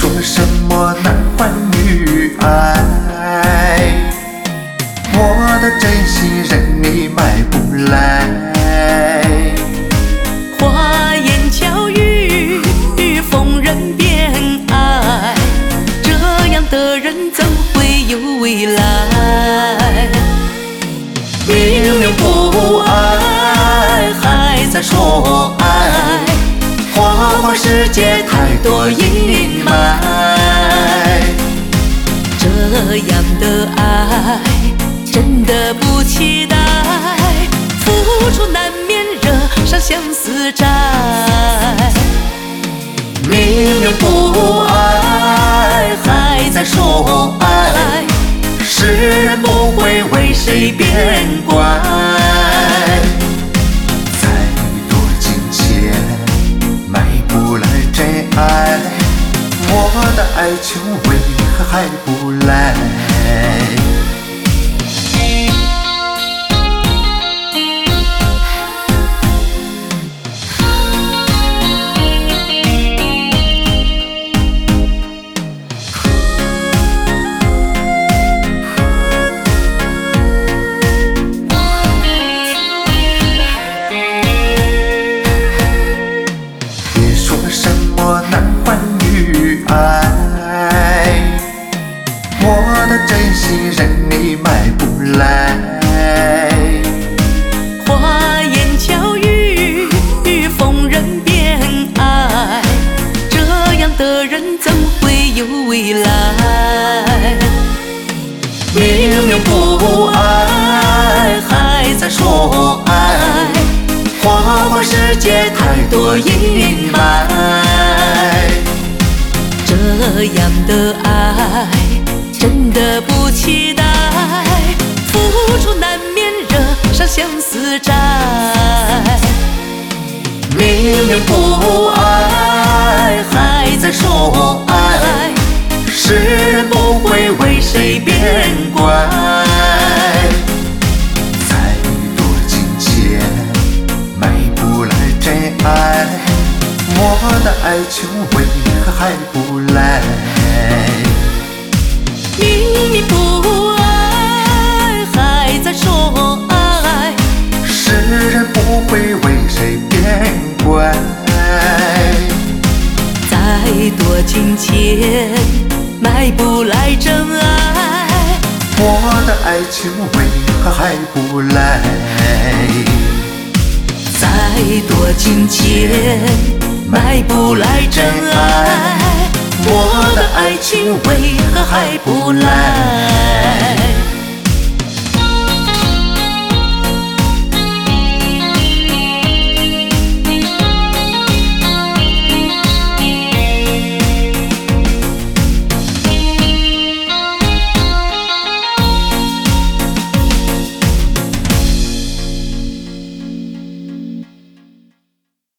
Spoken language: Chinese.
说什么男欢女爱，我的真心任你买不来。 花言巧语，逢人便爱，这样的人怎会有未来？ 明明不爱，还在说爱，花花世界太多阴霾。 这样的爱真的不期待，付出难免惹上相思债。 明明不爱，还在说爱，世人不会为谁变乖。再多金钱买不来真爱，我的爱情为何还不来？男欢女爱，我的真心任你买不来。 花言巧语，逢人便爱，这样的人怎会有未来？ 明明不爱，还在说爱，花花世界太多阴霾。 这样的爱真的不期待，付出难免惹上相思债。 明明不爱，还在说爱，世人不会为谁变乖。再多金钱买不来真爱，我的爱情为何还不来？ 明明不爱，还在说爱， 世人不会为谁变乖。 再多金钱买不来真爱， 我的爱情为何还不来？ 再多金钱买不来真爱，我的爱情为何还不来？